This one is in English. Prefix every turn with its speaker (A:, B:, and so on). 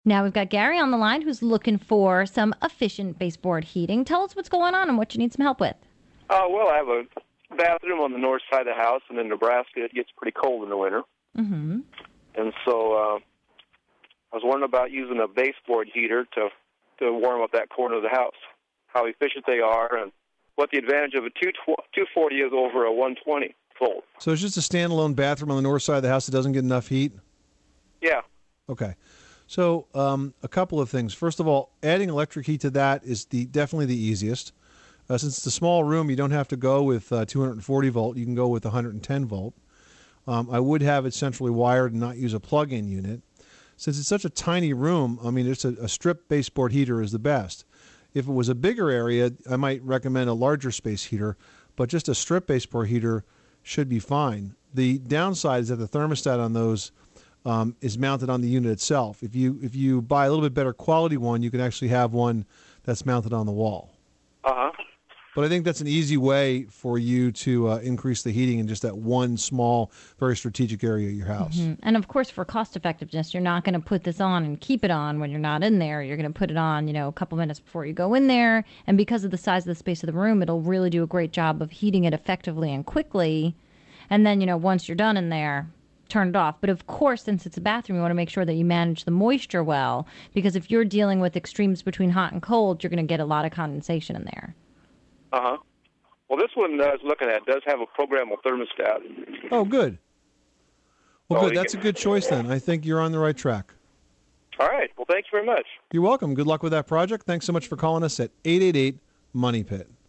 A: Now we've got Gary on the line who's looking for some efficient baseboard heating. Tell us what's going on and what you need some help with.
B: Well, I have a bathroom on the north side of the house, and in Nebraska it gets pretty cold in the winter.
A: Mm-hmm.
B: And so I was wondering about using a baseboard heater to warm up that corner of the house, how efficient they are, and what the advantage of a 240 is over a 120 volt.
C: So it's just a standalone bathroom on the north side of the house that doesn't get enough heat?
B: Yeah.
C: Okay. So a couple of things. First of all, adding electric heat to that is definitely the easiest. Since it's a small room, you don't have to go with 240 volt. You can go with 110 volt. I would have it centrally wired and not use a plug-in unit. Since it's such a tiny room, I mean, it's a strip baseboard heater is the best. If it was a bigger area, I might recommend a larger space heater, but just a strip baseboard heater should be fine. The downside is that the thermostat on those is mounted on the unit itself. If you buy a little bit better quality one, you can actually have one that's mounted on the wall.
B: Uh-huh.
C: But I think that's an easy way for you to increase the heating in just that one small, very strategic area of your house.
A: Mm-hmm. And of course, for cost effectiveness, you're not going to put this on and keep it on when you're not in there. You're going to put it on, a couple minutes before you go in there. And because of the size of the space of the room, it'll really do a great job of heating it effectively and quickly. And then, once you're done in there, turn it off. But of course, since it's a bathroom, you want to make sure that you manage the moisture well, because if you're dealing with extremes between hot and cold, you're going to get a lot of condensation in there.
B: Uh-huh. Well, this one I was looking at does have a programmable thermostat.
C: Oh, good. Well, good. That's a good choice then. I think you're on the right track.
B: All right. Well, thank you very much.
C: You're welcome. Good luck with that project. Thanks so much for calling us at 888-MONEY-PIT.